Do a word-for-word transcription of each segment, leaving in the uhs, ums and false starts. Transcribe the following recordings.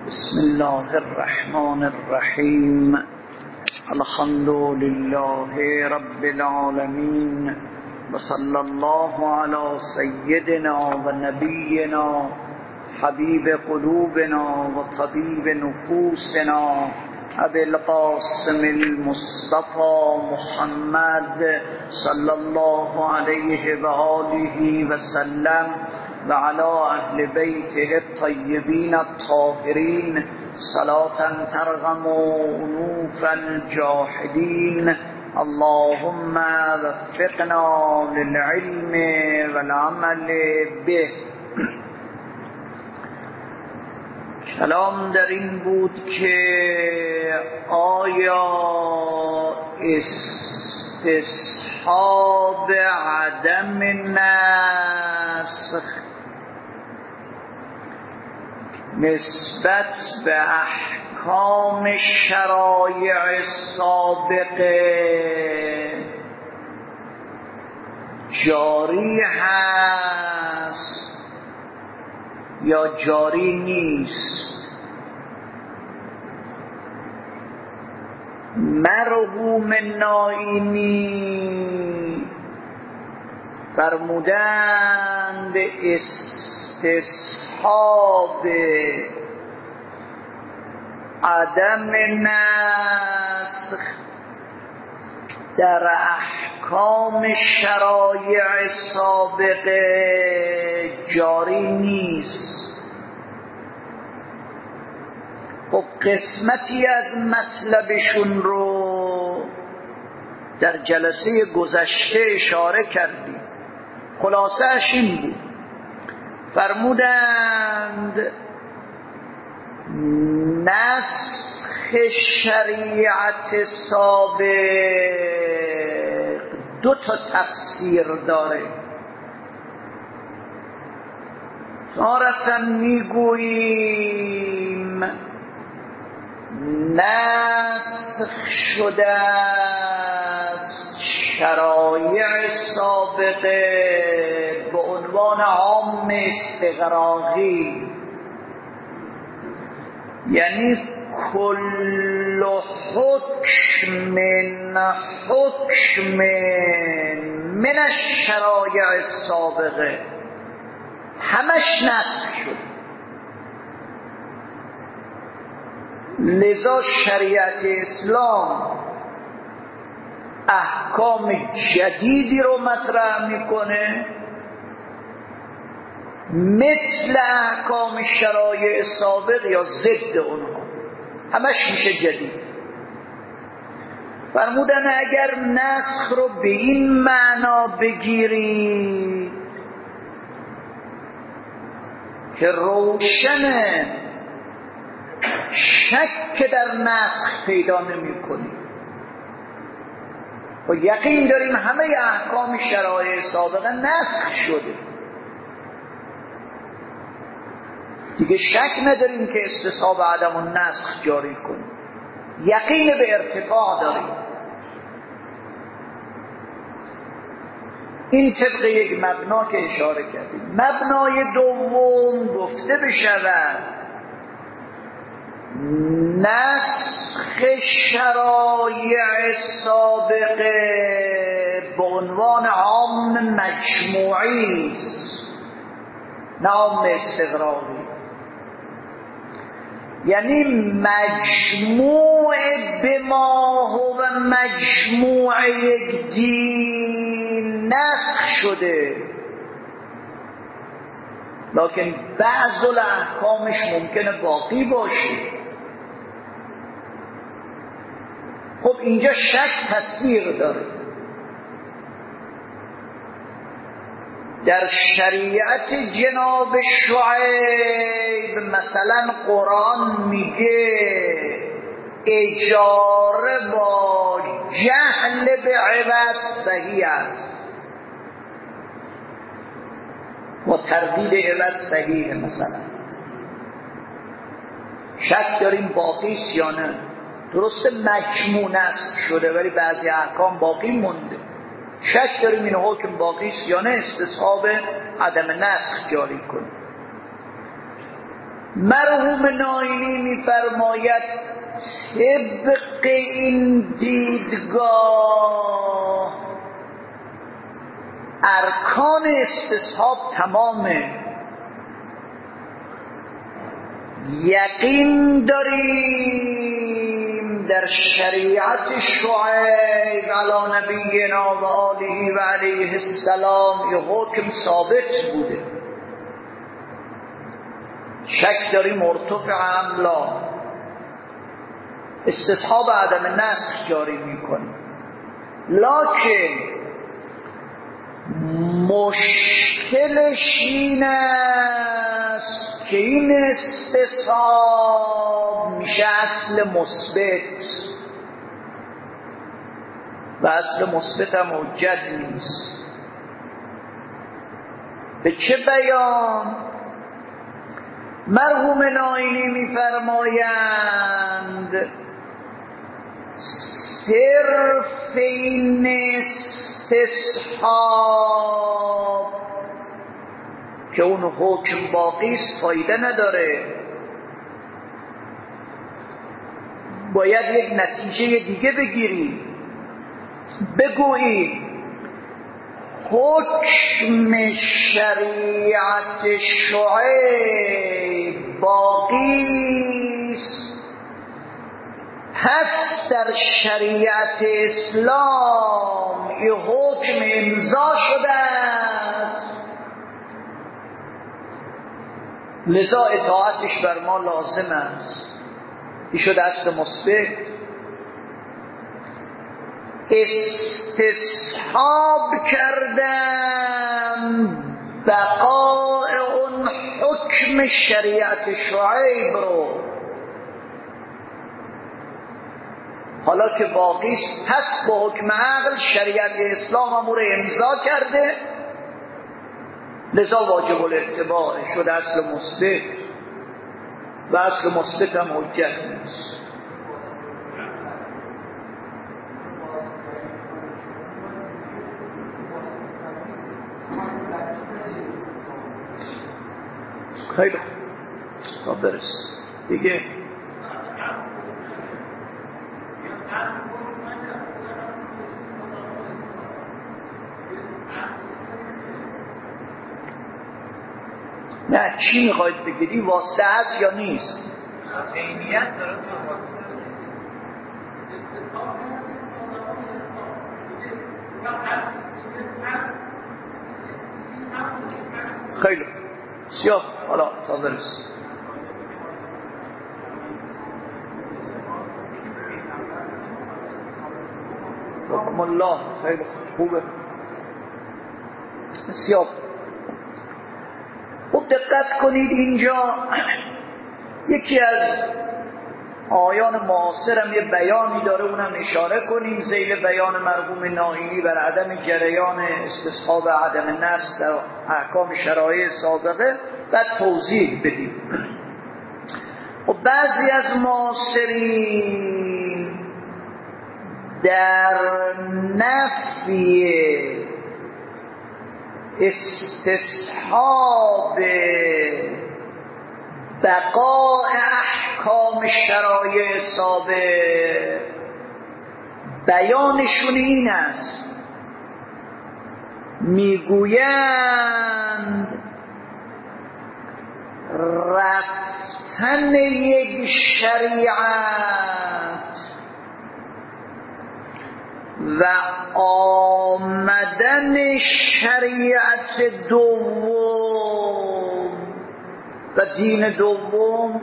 بسم الله الرحمن الرحیم. الحمد لله رب العالمین و صلی الله علی سیدنا و نبینا حبیب قلوبنا و طبیب نفوسنا ابی القاسم المصطفى محمد صلی الله علیه و آله و سلم و علی اهل بیته الطیبین الطاهرین صلاة ترغم انوف الجاحدین. اللهم وفقنا للعلم والعمل به. کلام در این بود که آیا استصحاب عدم نسخ نسبت به احکام شرایع سابقه جاری هست یا جاری نیست؟ مرحوم نائینی فرمودند استصحاب عدم نسخ در احکام شرایع سابقه جاری نیست. خب قسمتی از مطلبشون رو در جلسه گذشته اشاره کردیم. خلاصه‌اش این بود، فرمودند نسخ شریعت سابق دو تا تفسیر داره. تارة میگوییم نسخ شده است شرایع سابقه به عنوان عام استغراقی، یعنی کل حکم حکم من الشرایع السابقه همش نسخ شد. لذا شریعت اسلام احکام جدیدی رو مطرح میکنه مثل احکام شرایع سابق یا ضد اونها، همش میشه جدید. فرمودن اگر نسخ رو به این معنا بگیرید که روشنه شک در نسخ پیدا نمی کنیم و یقین داریم همه احکام شرایع سابقه نسخ شده، دیگه شک نداریم که استصحاب عدم النسخ جاری کنیم، یقین به ارتفاع داریم. این طبق یک مبنا که اشاره کردیم. مبنای دوم گفته بشود نسخ شرایع سابقه به عنوان عام مجموعی است نه عام استغراقی، یعنی مجموع به ما هو مجموع یک دین نسخ شده، لکن بعض الاحکامش ممکنه باقی باشه. خب اینجا شک تصویر داره. در شریعت جناب شعیب مثلا قرآن میگه اجاره با جهل به عوض صحیح است و تردید عوض صحیح. مثلا شک داریم باقی است یا نه. درسته مجموع نسخ شده ولی بعضی احکام باقی مونده، شک داریم این حکم باقی است یا نه، استصحاب عدم نسخ جاری کنیم. مرحوم ناینی میفرماید طبق این دیدگاه ارکان استصحاب تمامه. یقین داریم در شریعت شعیب علی نبینا و آله و علیه السلام یه حکم ثابت بوده، شک داریم مرتفع املا استصحاب عدم نسخ جاری میکنیم، لکن مشکلش این است که این استصحاب میشه اصل مثبت و اصل مثبت هم حجت نیست. به چه بیان؟ مرحوم ناینی میفرمایند صرف این استصحاب که اون حکم باقی است فایده نداره، باید یک نتیجه دیگه بگیری، بگویی حکم شریعت شعیب باقی است، پس در شریعت اسلام این حکم امضا شده است، لذا اطاعتش بر ما لازم است. این شد اصل مثبت. استصحاب کردم بقاء اون حکم شریعت شعیب رو، حالا که باقی است پس با حکم عقل شریعت اسلام امور امضا کرده، لذا واجب الاتباع شد اصل مثبت و اصل مثبت هم حجت نیست. خیلی تا برس دیگه. نه چی میخواید بگیری؟ واسطه هست یا نیست؟ عینیت داره تو خیلی سیاه. حالا تا برس حکم الله. خیلی خوبه، سیاه. خوب دقت کنید، اینجا یکی از آیان معاصر هم یه بیانی داره، اونم اشاره کنیم ذیل بیان مرحوم ناینی بر عدم جریان استصحاب عدم نسخ در احکام شرایع سابقه، بعد توضیح بدیم. و بعضی از معاصرین در نفی استصحاب بقاء احکام شرایع سابق بیانشون این است، میگویند رفتن یک شریعت و آمدن شریعت دوم و دین دوم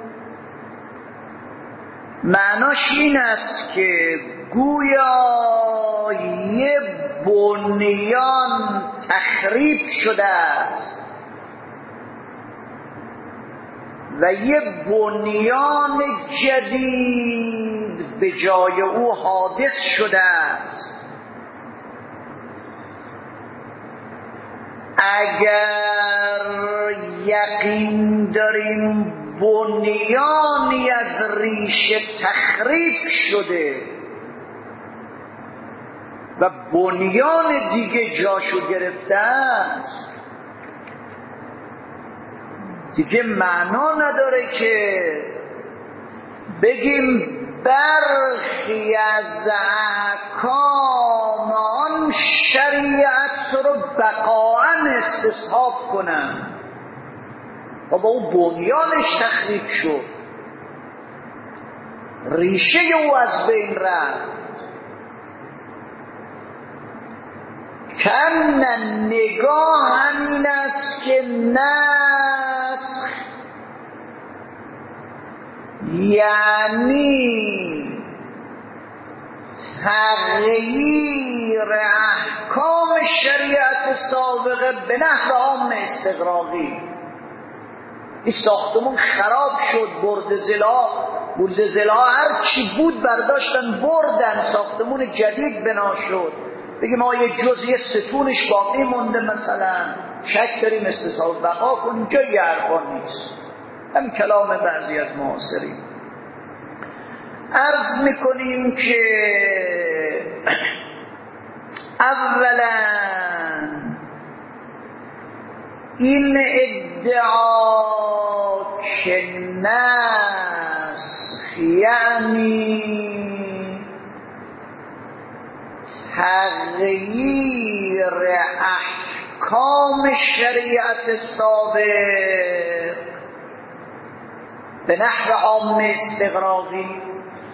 معناش این است که گویا یه بنیان تخریب شده است و یه بنیان جدید به جای او حادث شده است. اگر یقین داریم بنیانی از ریشه تخریب شده و بنیان دیگه جاشو گرفته است، دیگه معنا نداره که بگیم برخی از احکام آن شریعت رو بقاءً استصحاب کنن و با اون بنیانش تخریب شد، ریشه او از بین رفت. کن نگاه همین است که نسخ یعنی تغییر احکام شریعت سابقه به نحو عام استغراقی. این ساختمون خراب شد، برد زلا برد زلا هر چی بود برداشتن بردن، ساختمون جدید بنا شد. بگیم ما یه جزئی ستونش باقی مونده، مثلا شک داریم استصحاب بقا کنیم، جایی حرفا نیست. هم کلام بعضی از معاصرین. عرض میکنیم که اولا این ادعا که نسخ یعنی تغییر احکام شریعت سابق به نحو عام استغراقی،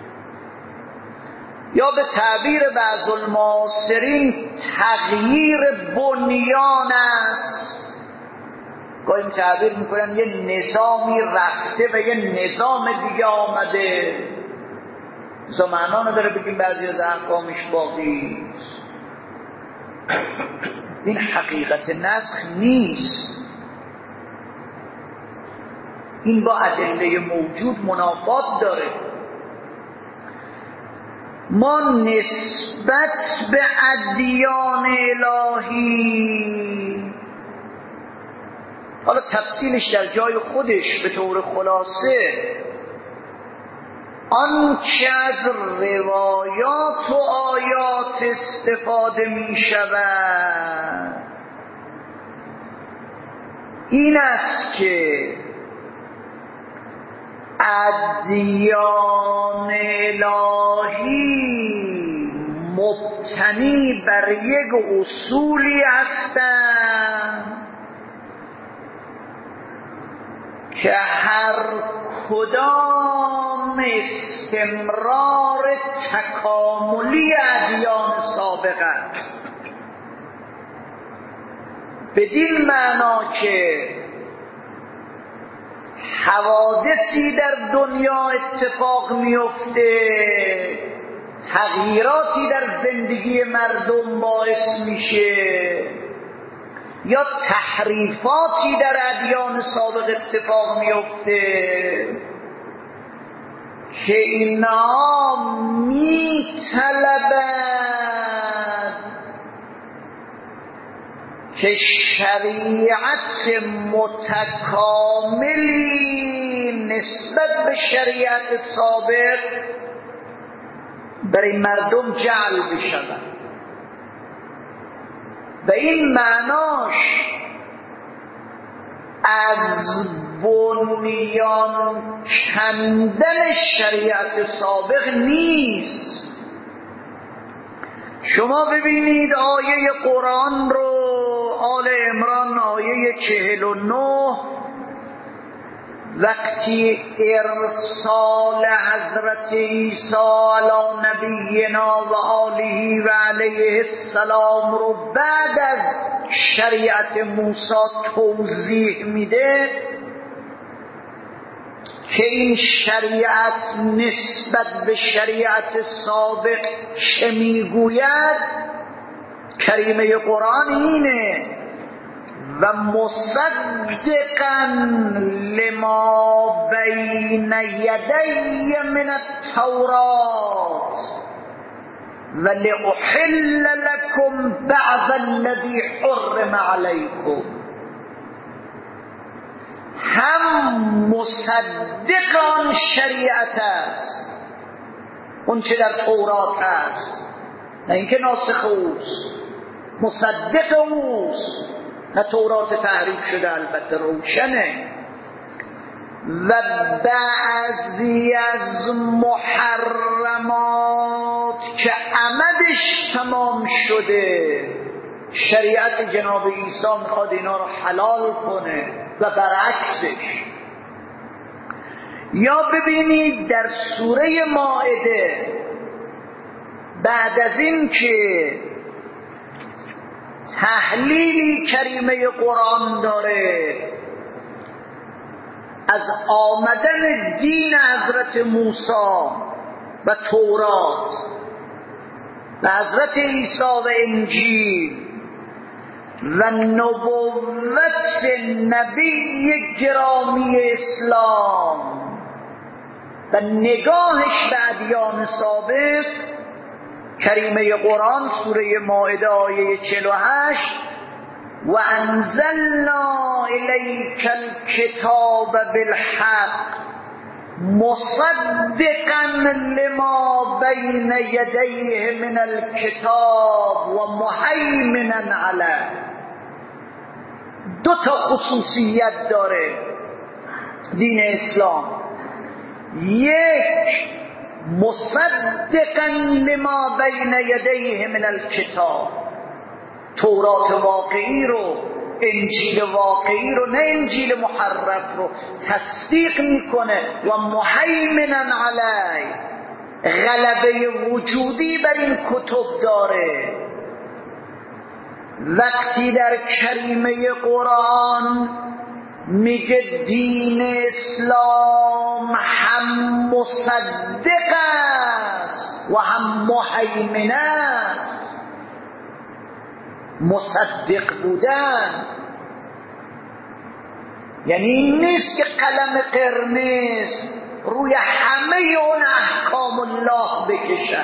یا به تعبیر بعض المعاصرین تغییر بنیان است. گاهی تعبیر میکنن یه نظامی رفته و یه نظام دیگه آمده. مثلا معنا نداره بگیم بعضی از احکامش باقی است. این حقیقت نسخ نیست. این با ادله موجود منافات داره. ما نسبت به ادیان الهی، حالا تفصیلش در جای خودش به طور خلاصه، آنچه از روایات و آیات استفاده می شود این است که ادیان الهی مبتنی بر یک اصولی هستند که هر کدام استمرار تکاملی ادیان سابق است. بدین معنا که حوادثی در دنیا اتفاق میفته، تغییراتی در زندگی مردم باعث میشه، یا تحریفاتی در ادیان سابق اتفاق میفته که اینا میطلبند که شریعت متکاملی نسبت به شریعت سابق برای مردم جعل بشود. به این معناش از بنیان کندن شریعت سابق نیست. شما ببینید آیه قرآن رو، آل عمران آیه چهل و نه، وقتی ارسال حضرت عیسی علی نبینا و آله و علیه السلام رو بعد از شریعت موسی توضیح میده که این شریعت نسبت به شریعت سابق چه میگوید. کریمه قرآن اینه: و مصدقا لما بین یدی من التورات و لأحل لكم بعض الذی حرم علیکم. هم مصدق آن شریعت است، اون چه در تورات است، نه اینکه ناسخ اوست، مصدق اوست. نه تورات تحریف شده، البته روشنه، و بعضی از محرمات که عمدش تمام شده، شریعت جناب عیسی میخواد اینا رو حلال کنه و برعکسش. یا ببینید در سوره مائده بعد از این که تحلیلی کریمه قرآن داره از آمدن دین حضرت موسی و تورات و حضرت عیسی و انجیل و نبوت نبی گرامی اسلام و نگاهش به ادیان سابق، کریمه قرآن سوره مائده آیه چهل و هشت و انزلنا الیک الکتاب بالحق مصدقا لما بین یدیه من الکتاب و مهیمنا علیه. دو تا خصوصیت داره دین اسلام. یک، مصدقا لما بین یدیه من الکتاب، تورات واقعی رو، انجیل واقعی رو، نه انجیل محرف رو تصدیق میکنه و مهیمنا علیه، غلبه وجودی بر این کتب داره. وقتی در کریمه قرآن میگه دین اسلام هم مصدق است و هم مهیمن است، مصدق بودن یعنی این نیست که قلم قرمز روی همه اون احکام الله بکشن.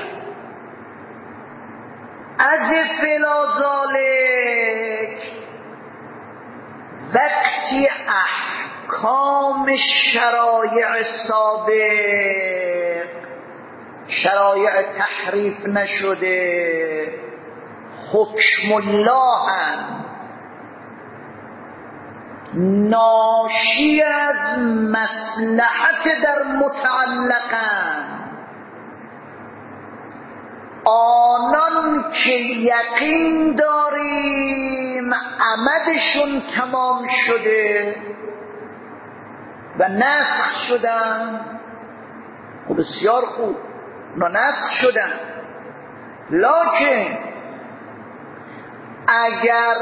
از فلازالک وقتی احکام شرایع سابق، شرایع تحریف نشده، حکم الله هم ناشی از مصلحت در متعلقن، آنان که یقین داریم عمدشون تمام شده و نسخ شدن، خب بسیار خوب، اونا نسخ شدن، لکن اگر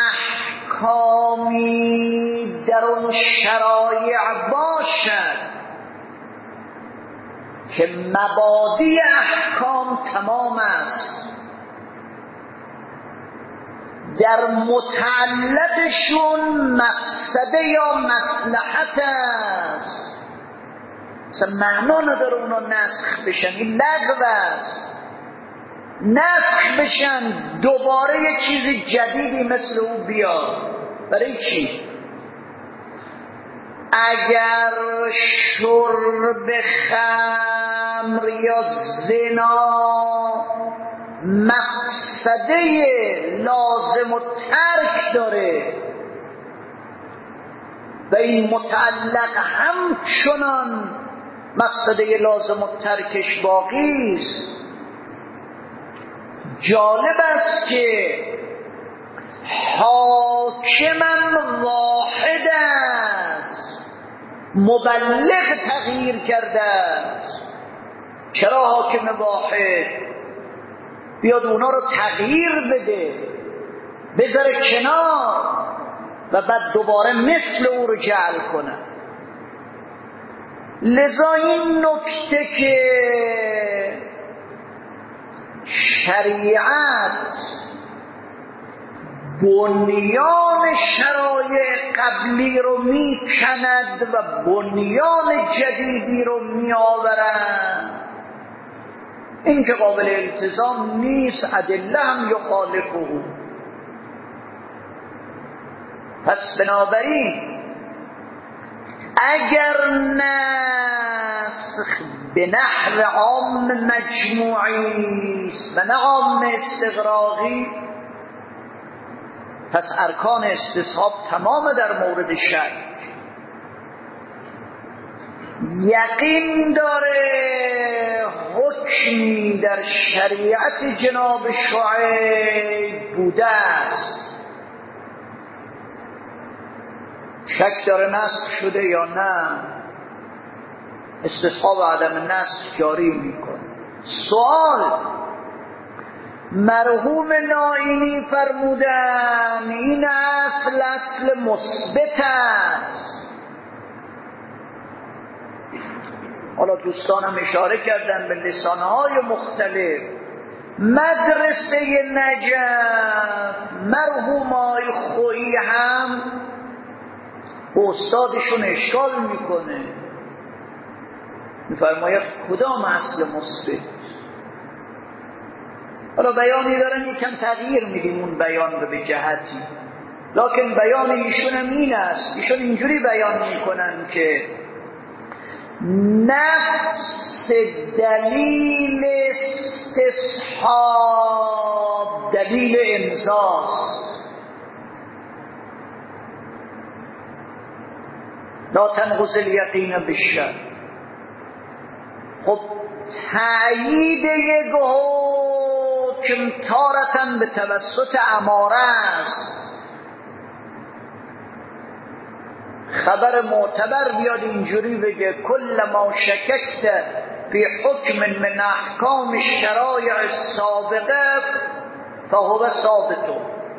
احکامی در اون شرایع باشد که مبادی احکام تمام است، در متعلقشون مقصده یا مصلحت است، مثلا معنا نداره اونا نسخ بشن، این لغو است. نسخ بشن دوباره یک چیز جدیدی مثل او بیاد، برای چی؟ اگر شرب خمر یا زنا مقصده لازم و ترک داره و این متعلق همچنان مقصده لازم و ترکش باقی است، جالب است که حاکمم واحد است، مبلغ تغییر کرده است. چرا حاکم واحد؟ بیاد اونا رو تغییر بده، بذاره کنار و بعد دوباره مثل او رو جعل کنه. لذا این نکته که شریعت بنیان شرایع قبلی رو میکند و بنیان جدیدی رو میآورد، این که قابل التزام نیست، ادله هم یخالفه. پس بنابراین اگر نسخ به نحو عام مجموعی است و نه عام استغراقی، پس ارکان استصحاب تمام در مورد شک. یقین داره حکمی در شریعت جناب شعیب بوده است، شک داره نسخ شده یا نه، استصحاب عدم نسخ جاری میکنه. سوال: مرحوم نائینی فرمودن این اصل اصل مثبت است. حالا دوستانم اشاره کردن به لسانهای مختلف. مدرسه نجف مرحوم آقای خویی هم به استادشون اشکال میکنه، میفرماید کدام اصل مثبت؟ حالا بیانی دارن یکم تغییر میدیم اون بیان رو به جهتی، لکن بیان ایشون هم این است. ایشون اینجوری بیان میکنن که نفس دلیل استصحاب دلیل امضاست. لا تنقض الیقین بالشک. خب تأیید یک حکم تارتاً به توسط اماره است. خبر معتبر بیاد اینجوری بگه کل ما شککت فی حکم من احکام الشرایع السابقه فهو ثابت.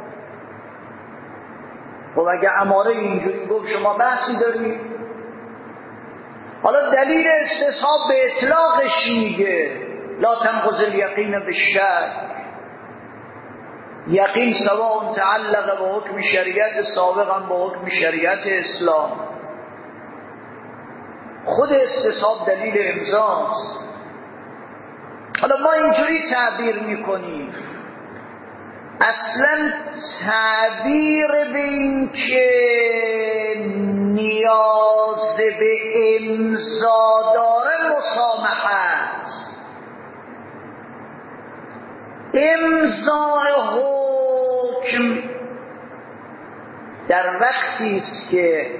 خب اگه اماره اینجوری گفت شما بحثی دارید؟ حالا دلیل استصحاب به اطلاقش میگه لا تنقض الیقین بالشک. یقین سواء تعلق به حکم شریعت سابق هم با حکم شریعت اسلام. خود استصحاب دلیل امضاست. حالا ما اینجوری تعبیر میکنیم، اصلا تعبیر به این که نیاز به امضا داره مسامحت. امضای حکم در وقتی است که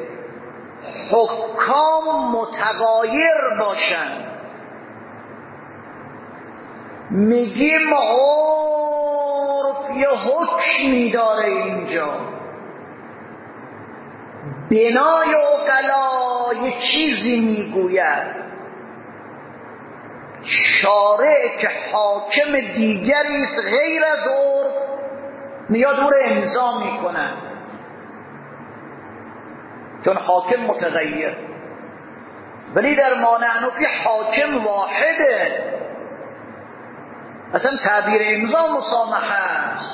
حکام متغایر باشند. میگیم عرف یه حکمی داره اینجا، بنای عقلا یه چیزی میگوید، شارع که حاکم دیگری است غیر از عرف میاد او را امضا میکنه، چون حاکم متغیر. ولی در ما نحن فی حاکم واحده، اصلا تعبیر امضا مسامحه است.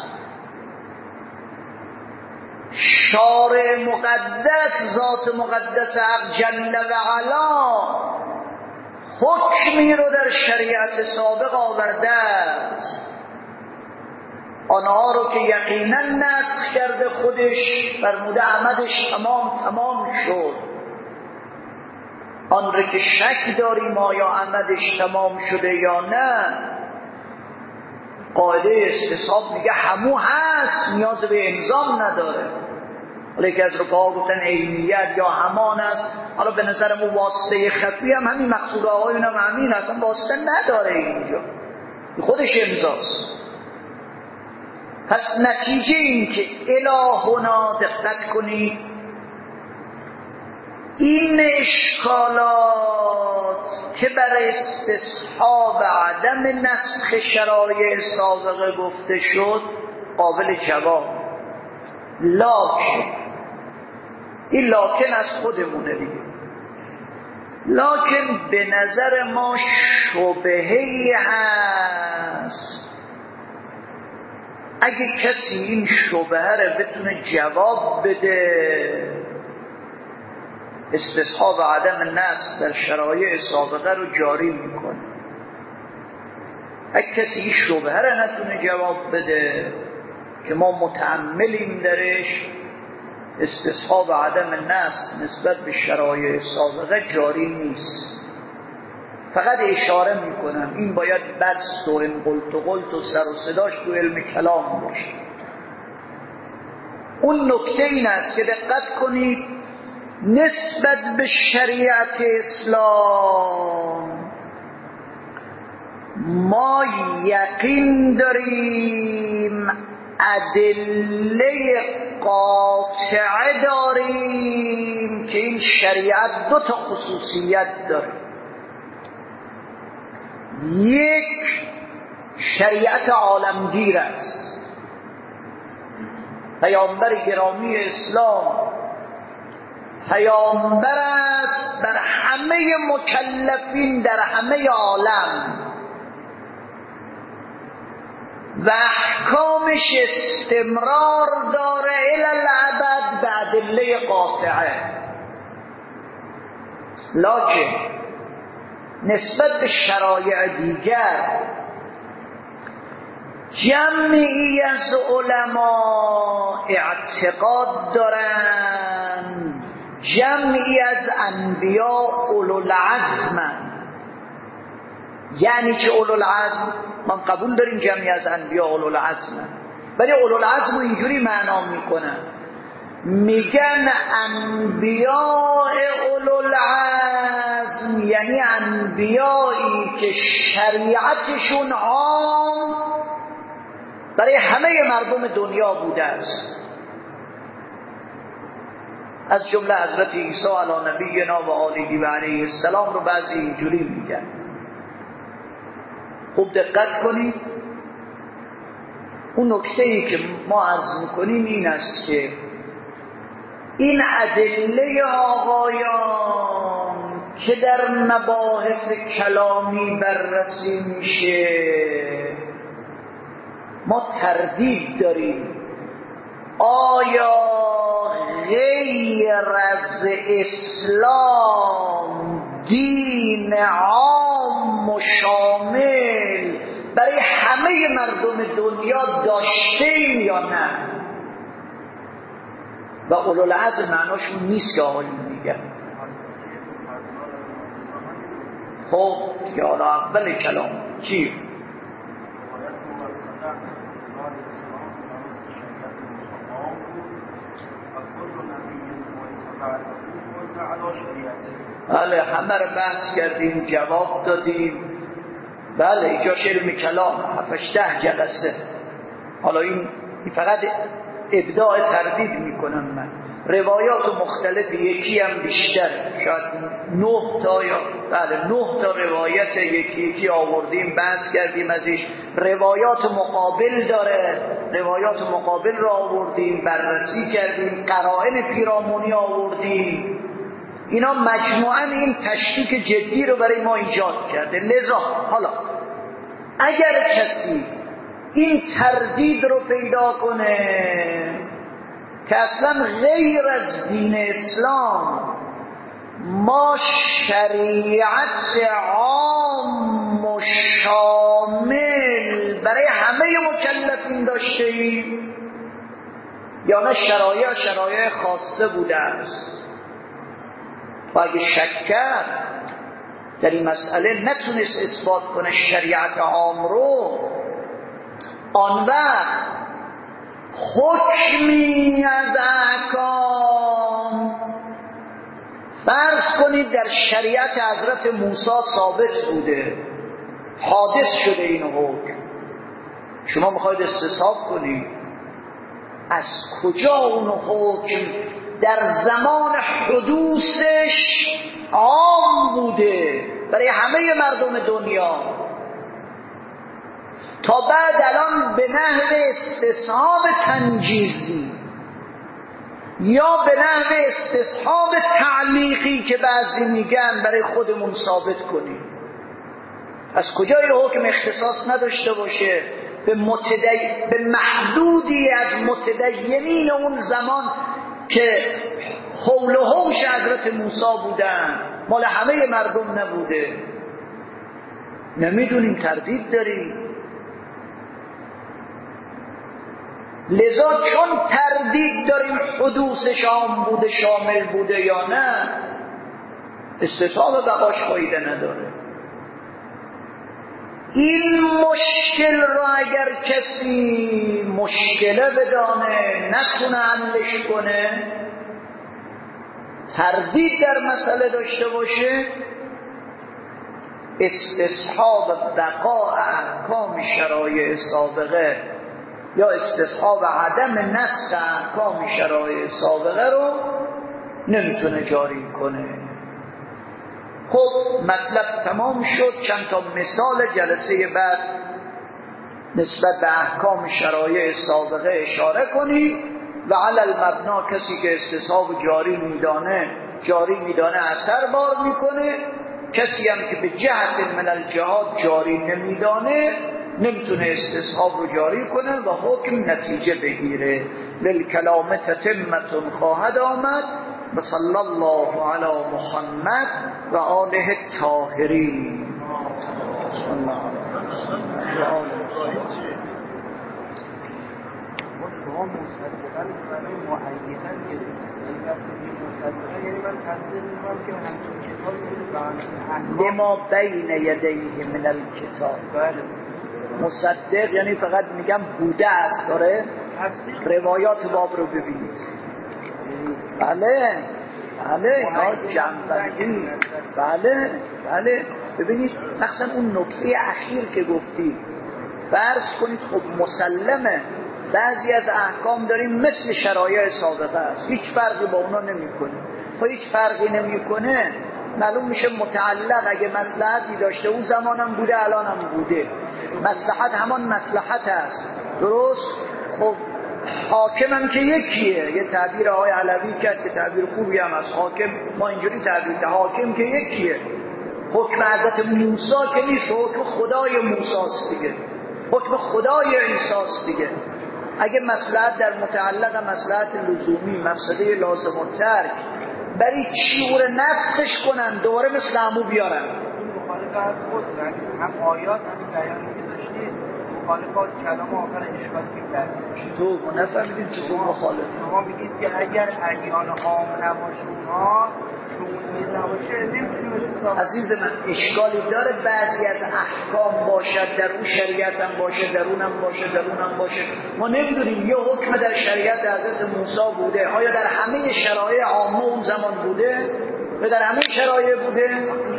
شارع مقدس ذات مقدس حق جل و علا حکمی رو در شریعت سابق آورده است، آنها رو که یقینا نسخ کرده خودش فرموده عمدش تمام تمام شد. آن رو که شک داریم آیا عمدش تمام شده یا نه، قاعده استصحاب میگه همو هست، نیاز به امضا نداره. حالا یکی از رفقا گفتن عینیت یا همان است. حالا به نظرم اون واسطه خفی هم همین مقصوده های اونم همین اصلا واسطه نداره اینجا، خودش امضاست. پس نتیجه این که الهنا دقت کنید، این اشکالات که بر استصحاب عدم نسخ شرایع سابقه گفته شد قابل جواب. لکن این لکن از خودمونه دیگه، لکن به نظر ما شبهه‌ای هست. اگه کسی این شبهه رو بتونه جواب بده، استصحاب عدم نسخ در شرایع سابقه رو جاری میکنه. اگه کسی این شبهه رو نتونه جواب بده که ما متأملیم درش، استصحاب عدم نسخ نسبت به شرایع سابقه جاری نیست. فقط اشاره میکنم این باید بس و این قلت و قلت و سر و صداش تو علم کلام باشه. اون نکته این است که دقت کنید، نسبت به شریعت اسلام ما یقین داریم، ادله قاطعه داریم که این شریعت دو تا خصوصیت داره. یک، شریعت عالمگیر است. پیامبر گرامی اسلام پیامبر است بر همه مکلفین در همه عالم و احکامش استمرار داره الی الابد به ادله قاطعه. لکن نسبت به شرایع دیگر جمعی از علما اعتقاد دارند، جمعی از انبیاء اولوالعزم، یعنی که اولوالعزم ما قبول داریم جمعی از انبیاء اولوالعزم، ولی اولوالعزم اینجوری معنا میکنن، میگن انبیاء اولوالعزم یعنی انبیایی که شریعتشون عام برای همه مردم دنیا بوده است، از جمله حضرت عیسی علی نبینا و آله و علیه السلام رو بعضی اینجوری میگن. خوب دقت کنید، اون نکته‌ای که ما عرض میکنیم این است که این ادله آقایان که در مباحث کلامی بررسی میشه ما تردید داریم آیا غیر از اسلام دین عام و شامل برای همه مردم دنیا داشتیم یا نه؟ و اولوالعزم معناشون نیست که آقایون میگن. خب دیگه حالا اول کلام چی؟ بله همه رو بحث کردیم، جواب دادیم. بله اینجاش علم کلام هفتش ده جلسه. حالا این فقط ابداع تردید میکنم من. روایات مختلف یکی هم بیشتر، شاید نه تا یا بله نه تا روایت یکی یکی آوردیم، بحث کردیم ازش. روایات مقابل داره، روایات مقابل را آوردیم، بررسی کردیم، قرائن پیرامونی آوردیم. اینا مجموعاً این تشکیک جدی رو برای ما ایجاد کرده. لذا حالا اگر کسی این تردید رو پیدا کنه که اصلا غیر از دین اسلام ما شریعت عام و شامل برای همه مکلفین داشته ایم یا نه شرایع شرایع خاصه بوده است، و اگه شک کرد در این مسئله نتونست اثبات کنه شریعت عام رو، آن وقت حکمی از احکام فرض کنید در شریعت حضرت موسی ثابت بوده، حادث شده این حکم، شما میخواید استصحاب کنید، از کجا اون حکم در زمان حدوثش عام بوده برای همه مردم دنیا تا بعد الان به نحو استصحاب تنجیزی یا به نحو استصحاب تعلیقی که بعضی میگن برای خودمون ثابت کنیم؟ از کجا یه حکم اختصاص نداشته باشه به, متدی... به محدودی از متدینین اون زمان که حول و حوش حضرت موسی بودن، مال همه مردم نبوده؟ نمیدونیم، تردید داریم. لذا چون تردید داریم حدوثش عام بوده شامل بوده یا نه، استصحاب بقاش فایده نداره. این مشکل را اگر کسی مشکله بدانه نتونه حلش کنه، تردید در مسئله داشته باشه، استصحاب بقاء احکام شرایع سابقه یا استصحاب عدم نسخ احکام شرایع سابقه رو نمیتونه جاری کنه. خب مطلب تمام شد. چند تا مثال جلسه بعد نسبت به احکام شرایع سابقه اشاره کنیم و علی المبنا کسی که استصحاب جاری میدانه جاری میدانه اثر بار میکنه، کسی هم که به جهت من الجهاد جاری نمیدانه نمیتونه استصحاب رو جاری کنه و حکم نتیجه بگیره. للکلام تتمة خواهد آمد. و صلی الله علی محمد و آله الطاهرین. شما مصدقاً برای معیدن یعنی من تصدیق میکنم که همچون کتاب لما بین یدیه من الکتاب. بله. مصدق یعنی فقط میگم بوده است. داره روایات باب رو ببینید. بله بله اینا جنبندی. بله بله ببینید مثلا اون نکته اخیر که گفتی فرض کنید خب مسلمه بعضی از احکام داریم مثل شرایع سابقه است، هیچ فرقی با اونا نمیکنه. خب هیچ فرقی نمیکنه معلوم میشه متعلق اگه مصلحتی داشته اون زمانم بوده الانم بوده، مصلحت همان مصلحت است. درست؟ خب حاکمم که یکیه. یه تعبیر آقای علوی کرد که تعبیر خوبی هم از حاکم، ما اینجوری تعبیر که حاکم که یکیه. حکم حضرت موسی که نیست، حکم خدای موسی است دیگه، حکم خدای عیسی است دیگه. اگه مصلحت در متعلق مصلحت لزومی مفسده لازم و ترک برای شعور نسخش کنن دوباره مثل همو بیارن. مخالفت خود هم آیات هم بیانی که داشتید مخالفات کلام آخر اشکال میکرد. چطور؟ ما نفهمیدیم چطور مخالف. شما میگید که اگر ادیان عام نباشه اونها شمولی نباشه نمیتونه حساب. عزیز من اشکالی داره بعضی از احکام باشد در اون شریعت هم باشه در اونم باشه در اونم باشه. ما نمیدونیم یه حکم در شریعت حضرت موسی بوده آیا در همه شرایع عامه اون زمان بوده و در همه شرایع بوده؟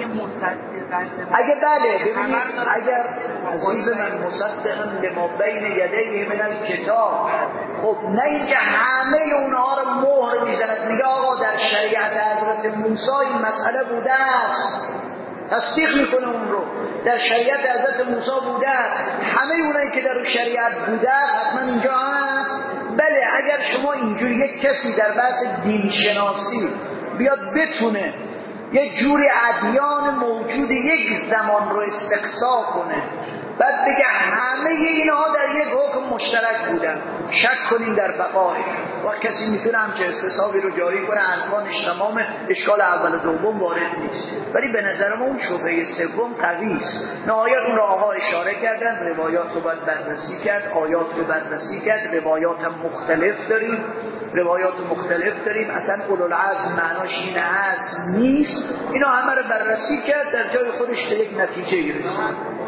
اگه بله ببینید اگر عزیز من مصدقا لما بین یدیه من الکتاب، خب نه اینکه همه اونها رو مهر میزند میگه آقا در شریعت حضرت موسی این مسئله بوده است، تصدیق میکنه اون رو. در شریعت حضرت موسی بوده است، همه اونایی که در اون شریعت بوده است حتما اینجا هست. بله اگر شما اینجور یک کسی در بحث دین شناسی بیاد بتونه یه جوری ادیان موجود یک زمان رو استقصا کنه بعد بگه همه اینها در یک حکم مشترک بودن، شک کنین در بقایش و کسی میتونه همچه استصحابی رو جاری کنه ارکانش تمام، اشکال اول و دوم وارد نیست. ولی به نظر ما اون شبهه سوم قوی است. نهایت اون رو آقا اشاره کردن، روایات رو باید بررسی کرد، آیات رو بررسی کرد، روایات هم مختلف داریم روایات مختلف داریم اصلا اولوالعزم معناش این هست نیست، اینا همه رو بررسی کرد در جای خودش به یک نتیجه رسید.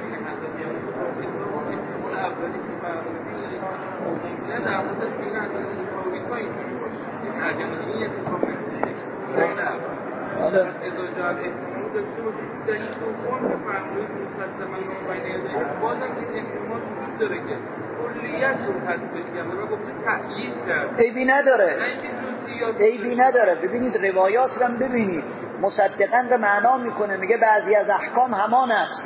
عیبی نداره عیبی نداره ببینید روایات رو ببینید مصدقاً به معنا میکنه، میگه بعضی از احکام همان است.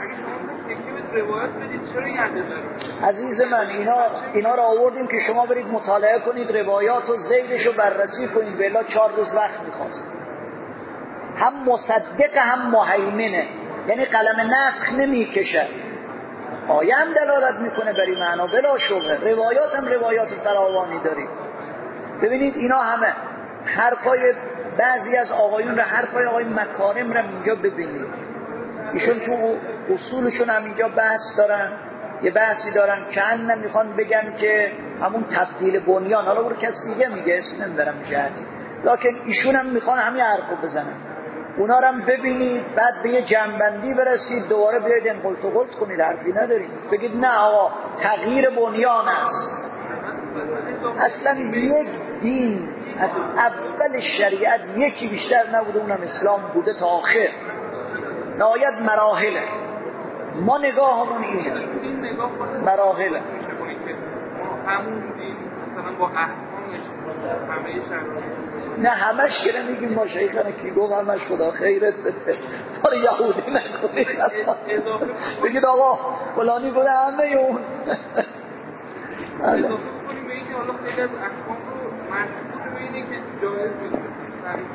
عزیز من اینا اینا رو آوردیم که شما برید مطالعه کنید روایات و ذیلش رو بررسی کنید، بلا چهار روز وقت میخواد. هم مصدق هم مهیمنه، یعنی قلم نسخ نمیکشه، آیه هم دلالت میکنه بر این معنا بلا شبهه، روایات هم روایات فراوانی داریم. ببینید اینا همه حرفای بعضی از آقایون را، حرفای آقای مکارم را اینجا ببینید، ایشون تو اصولشون هم اینجا بحث دارن، یه بحثی دارن که هم میخوان بگن که همون تبدیل بنیان، حالا برو کسی دیگه میگه اسم نمیبرم جهتی، لکن ایشون هم میخوان همین حرفو بزنن. اونا رو هم ببینید بعد به یه جنبندی برسید دوباره بیاید انقلت و قلت کنید، حرفی ندارید، بگید نه آقا تغییر بنیان است. اصلا یک دین از اول شریعت یکی بیشتر نبوده، اونم اسلام بوده تا آخر. نهایت مراحله. ما نگاهمون اینه، مراحله. همون مثلا با احکامش همه شرایط نه همش که نمیگیم ما شیخانه کی گفت همش خدا خیرت بده حالا یهودی نکنید بگید آقا فلانی بوده همه اون اضافه کنیم به این که حالا خیلی از احکام رو مشهور به اینه که جایز بوده سریع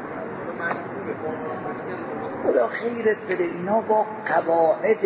دور خدا خیرت بده. اینا با قواعد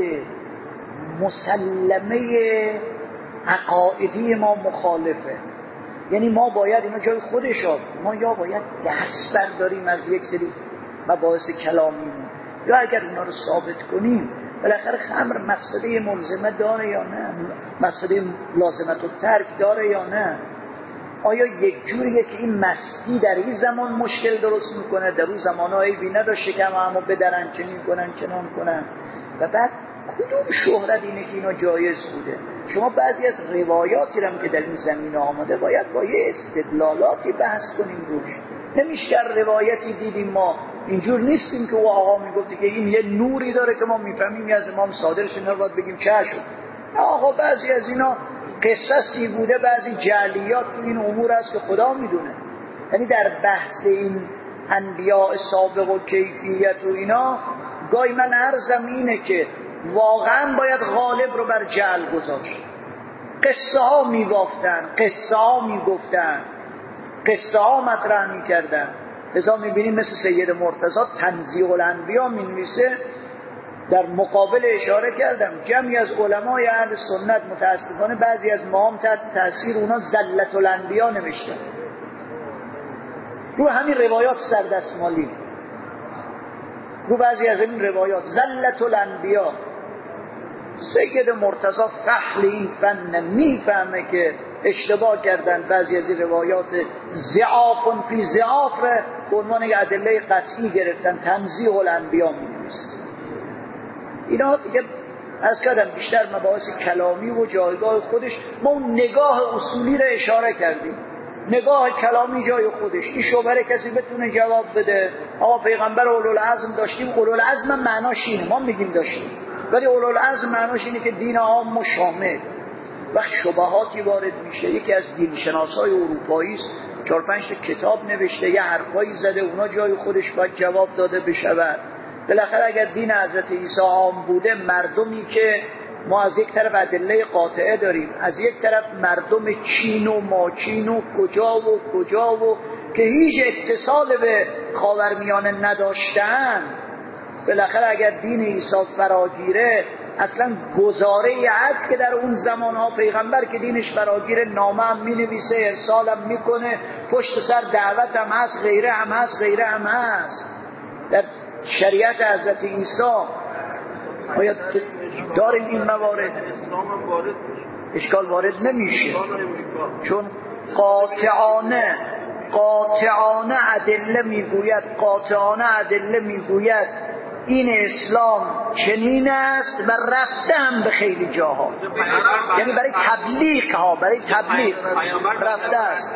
مسلمه عقائدی ما مخالفه. یعنی ما باید اینا جای خودش ها، ما یا باید دست برداریم از یک سری مباحث کلامیمون، یا اگر اینا رو ثابت کنیم بالاخره خمر مفسده ملزمه داره یا نه، مفسده لازمت و ترک داره یا نه. آیا یک جوریه که این مستی در این زمان مشکل درست میکنه، در اون زمانهایی بی نداشته که همه بدرن چنین کنن چنان کنن؟ و بعد کدوم شهرت اینه که اینا جایز بوده؟ شما بعضی از روایاتی هم که در این زمینه آمده باید با یه استدلالاتی بحث کنیم روش. نمیشه در روایتی دیدیم ما اینجور نیستیم که او آقا میگفت که این یه نوری داره که ما میفهمیم از امام صادقش، اینا رو باید بگیم چه شد. آقا بعضی از اینا قصصی بوده، بعضی جعلیات تو این امور است که خدا میدونه. یعنی در بحث این انبیاء سابق و کیفیت و اینا گاهی من عرضم اینه که واقعا باید غالب رو بر جعل گذاشت. قصه ها می بافتن، قصه ها می گفتن، قصه ها مطرح می کردن. لذا می بینیم مثل سید مرتضی تنزیه الانبیا می نویسه. در مقابل اشاره کردم جمعی از علمای اهل سنت متاسفانه بعضی از ما هم تحت تاثیر اونا زلت الانبیا نوشتن رو همین روایات سردستمالی، رو بعضی از این روایات زلت الانبیا. سید مرتضی فحل این فن میفهمه که اشتباه کردن، بعضی از این روایات ضعاف فی ضعاف به عنوان ادله قطعی گرفتن، تنزیه الانبیا می‌نویسن. اینا دیگه از کردم بیشتر مباحث کلامی و جایگاه خودش. ما اون نگاه اصولی رو اشاره کردیم، نگاه کلامی جای خودش. این شبهه کسی بتونه جواب بده. آقا پیغمبر اولوالعزم داشتیم، اولوالعزم معناش اینه، ما میگیم داشتیم، ولی اولوالعزم معناش اینه که دین عام و شامل. وقت شبهاتی وارد میشه، یکی از دینشناسای اروپایی است چهار پنج تا کتاب نوشته، یه حرفایی زده، اونا جای خودش باید جواب داده بشود. بالاخره اگر دین حضرت عیسی عام بوده، مردمی که ما از یک طرف ادله قاطعه داریم، از یک طرف مردم چین و ماچین و کجا و کجا و که هیچ اتصال به خاورمیانه نداشتن، بالاخره اگر دین عیسی فراگیره اصلا گزاره ای هست که در اون زمانها پیغمبر که دینش فراگیره نامه هم می نویسه، ارسال هم می کنه، پشت سر دعوت هم هست، غیره هم هست، غیره هم هست. در شریعت حضرت عیسی باید داریم این موارد. اشکال وارد نمیشه چون قاطعانه قاطعانه ادله میگوید، قاطعانه ادله میگوید این اسلام چنین است و رفته هم به خیلی جاها، یعنی برای تبلیغ ها، برای تبلیغ رفته است.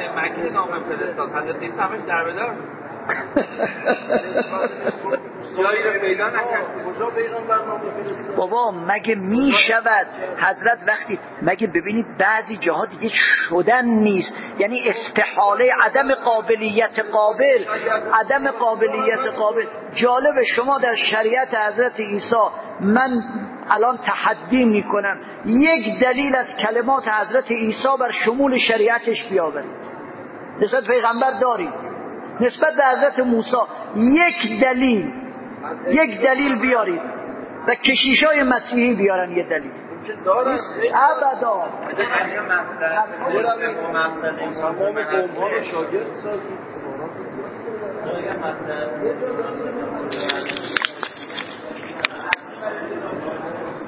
بابا مگه می شود حضرت وقتی مگه ببینید بعضی جاها دیگه شدن نیست، یعنی استحاله، عدم قابلیت قابل عدم قابلیت قابل. جالب شما در شریعت حضرت عیسی من الان تحدی می کنم یک دلیل از کلمات حضرت عیسی بر شمول شریعتش بیاورید. نسبت پیغمبر دارید، نسبت به حضرت موسی یک دلیل یک دلیل بیارید و کشیشای مسیحی بیارن یه دلیل. ابدا